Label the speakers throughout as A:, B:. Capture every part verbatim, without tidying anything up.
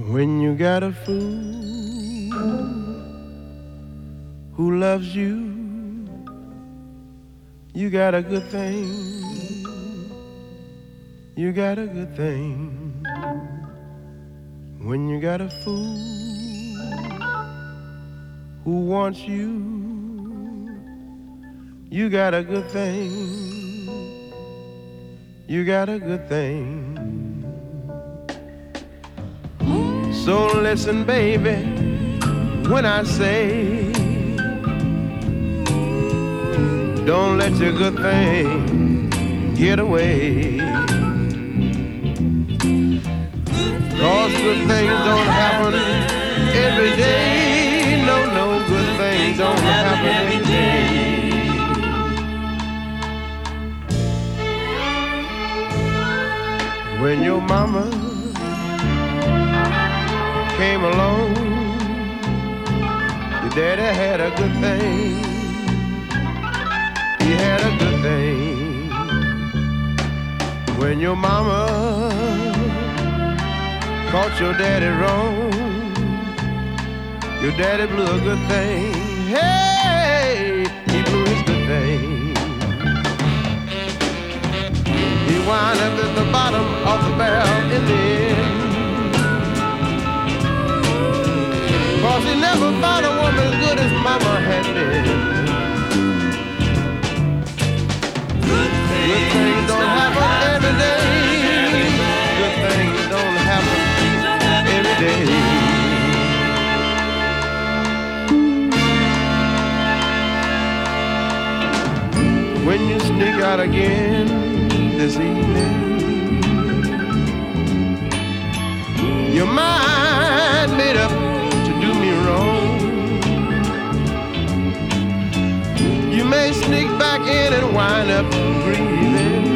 A: When you got a fool who loves you, you got a good thing. You got a good thing. When you got a fool who wants you, you got a good thing. You got a good thing. So listen, baby, when I say, don't let your good thing get away. Cause good things don't happen every day. No, no, good things don't happen every day. When your mama came along, your daddy had a good thing. He had a good thing. When your mama caught your daddy wrong, your daddy blew a good thing. Hey, he blew his good thing. He wound up at the bottom of the barrel in the end. Cause he never found a woman as good as mama had been. Good things, good things don't happen every day. Good things don't happen every day. When you sneak out again this evening, your mind made up to do me wrong. You may sneak back in and wind up grieving.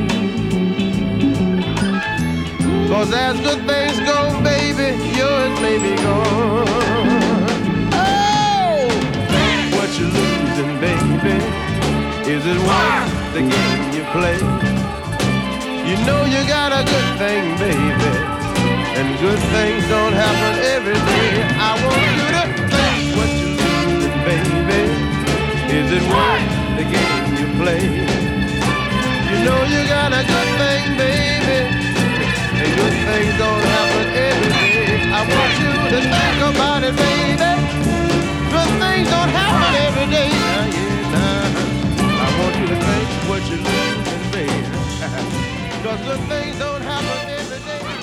A: Cause as good things go, baby, yours may be gone. Oh, what you losing, baby? Is it worth the game you play? You know you got a good thing, baby, and good things don't happen every day. I want you to think what you losing, baby. Is it worth the game you play? You know you got a good thing, baby, and good things don't happen every day. I want you to think about it, baby. Good things don't happen every day. Now, yeah, nah. I want you to think what you're losing, baby. Cause good things don't happen every day.